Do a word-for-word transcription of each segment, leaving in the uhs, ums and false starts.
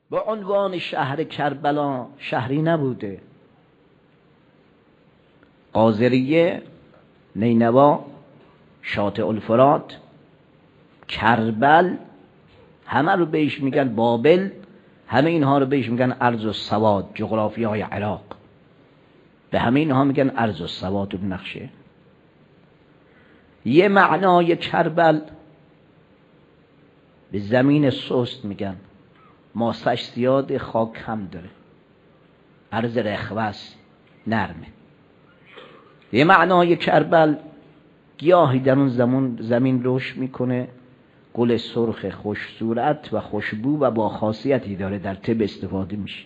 به عنوان شهر کربلا شهری نبوده. قاضریه، نینوا، شاطئ الفرات، کربل، همه رو بهش میگن بابل، همه اینها رو بهش میگن ارض السواد، جغرافی های عراق. به همه اینها میگن ارض السواد و نقشه. یه معنای کربل به زمین سست میگن، ماسش زیاد، خاک کم داره، ارض رخوست، نرمه. یه معنای کربل گیاهی در اون زمان زمین رشد میکنه، گل سرخ خوش صورت و خوشبو و با خاصیتی داره، در طب استفاده میشه.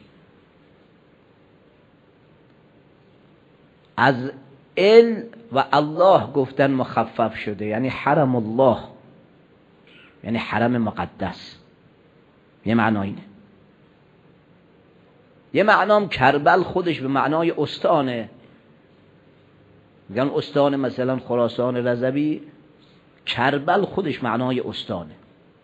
از ال و الله گفتن مخفف شده، یعنی حرم الله، یعنی حرم مقدس. یه معنی اینه. یه معنام کربل خودش به معنای استانه، میگن استان مثلا خراسان رضوی، کربل خودش معنای استانه.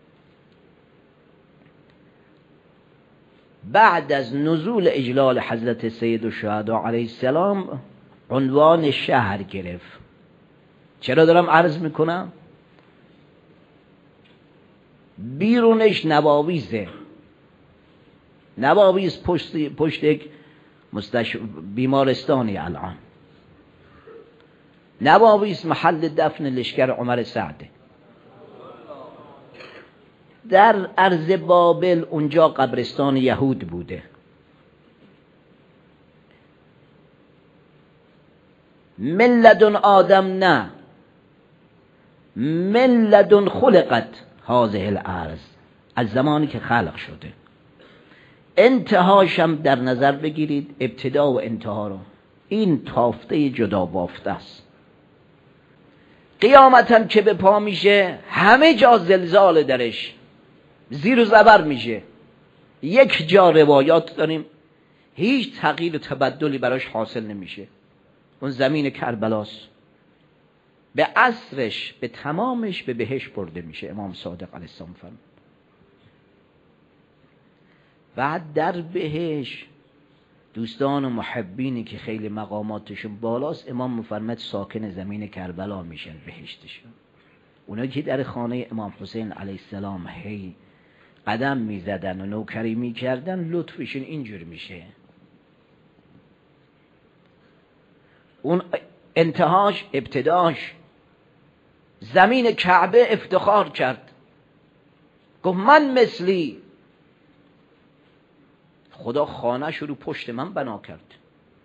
بعد از نزول اجلال حضرت سید الشهدا علیه السلام عنوان شهر گرفت. چرا دارم عرض میکنم؟ بیرونش نواویزه، نواویز پشت پشت یک مستشفی بیمارستانی الان. نواویز محل دفن لشکر عمر سعده. در ارض بابل اونجا قبرستان یهود بوده. من لدن آدم نه، من لدن خلقت هذه الارض، از زمانی که خلق شده. انتهاشم در نظر بگیرید، ابتدا و انتها رو. این تافته جدا بافته است. قیامتاً که به پا میشه همه جا زلزال درش، زیر و زبر میشه. یک جا روایات داریم هیچ تغییر و تبدلی براش حاصل نمیشه. اون زمین کربلاست. به عصرش به تمامش به بهشت برده میشه. امام صادق علیه السلام فرمود. بعد در بهشت دوستان و محبینی که خیلی مقاماتشون بالاست، امام مفرمد ساکن زمین کربلا میشن، بهشتشون. اونا که در خانه امام حسین علیه السلام هی قدم میزدن و نوکری میکردن، لطفشون اینجور میشه. اون انتهاش، ابتداش، زمین کعبه افتخار کرد، گفت من مثلی. خدا خانه‌ش رو پشت من بنا کرد.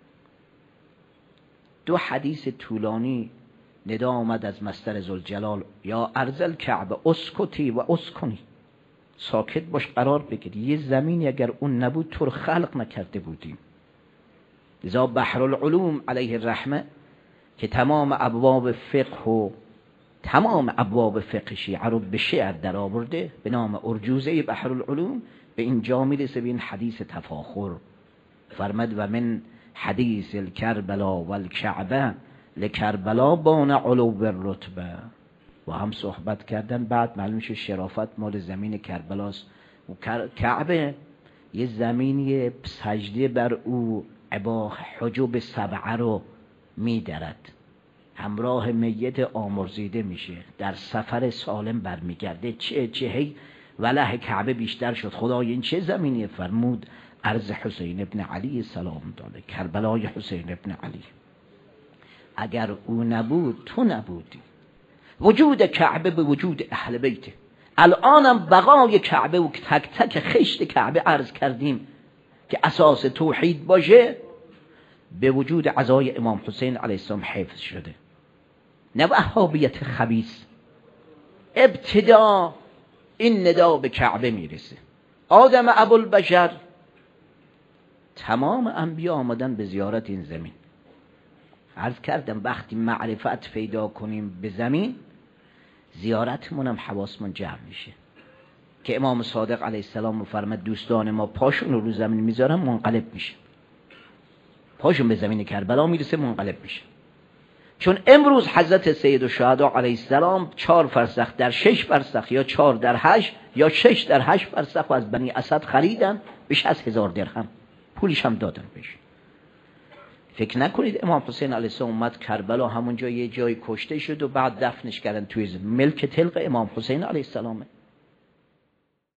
دو حدیث طولانی ندا آمد از مصدر ذوالجلال، یا ارض کعبه اسکتی و اسکنی، ساکت باش، قرار بگیر. یه زمینی اگر اون نبود تو رو خلق نکرده بودیم. لذا بحرالعلوم علیه الرحمه که تمام ابواب فقه و تمام ابواب فقه شیعه رو به شعر در آورده به نام ارجوزه بحرالعلوم، به اینجا میرسه به این حدیث تفاخر. فرمد و من حدیث الکربلا و الکعبه لکربلا بان علو بالرتبه. و هم صحبت کردن. بعد معلوم شد شرافت مال زمین کربلاست. و کعبه یه زمینی سجده بر او عبا حجب سبعه رو میدرد، همراه میت آمرزیده میشه، در سفر سالم برمیگرده. چه چه وله کعبه بیشتر شد. خدای این چه زمینی؟ فرمود ارض حسین ابن علی سلام داده، کربلای حسین ابن علی. اگر او نبود تو نبودی. وجود کعبه به وجود اهل بیته. الانم بقای کعبه و تک تک خشت کعبه عرض کردیم که اساس توحید باشه، به وجود عزای امام حسین علیه السلام حفظ شده. نه وهابیت خبیث. ابتدا این ندا به کعبه میرسه. آدم ابوالبشر، تمام انبیا آمدن به زیارت این زمین. عرض کردم وقتی معرفت پیدا کنیم به زمین، زیارتمون هم حواسمون جمع میشه. که امام صادق علیه السلام مفرمد دوستان ما پاشون رو رو زمین میذارن منقلب میشه. پاشون به زمین کربلا میرسه منقلب میشه. چون امروز حضرت سید الشهدا علیه السلام چهار فرسخ در شش فرسخ یا چهار در هشت یا شش در هشت فرسخ و از بنی اسد خریدن بیش از هزار درهم، پولش هم دادن بهش. فکر نکنید امام حسین علیه السلام اومد کربلا همونجا یه جای کشته شد و بعد دفنش کردن توی زمین. ملک طلق امام حسین علیه السلامه.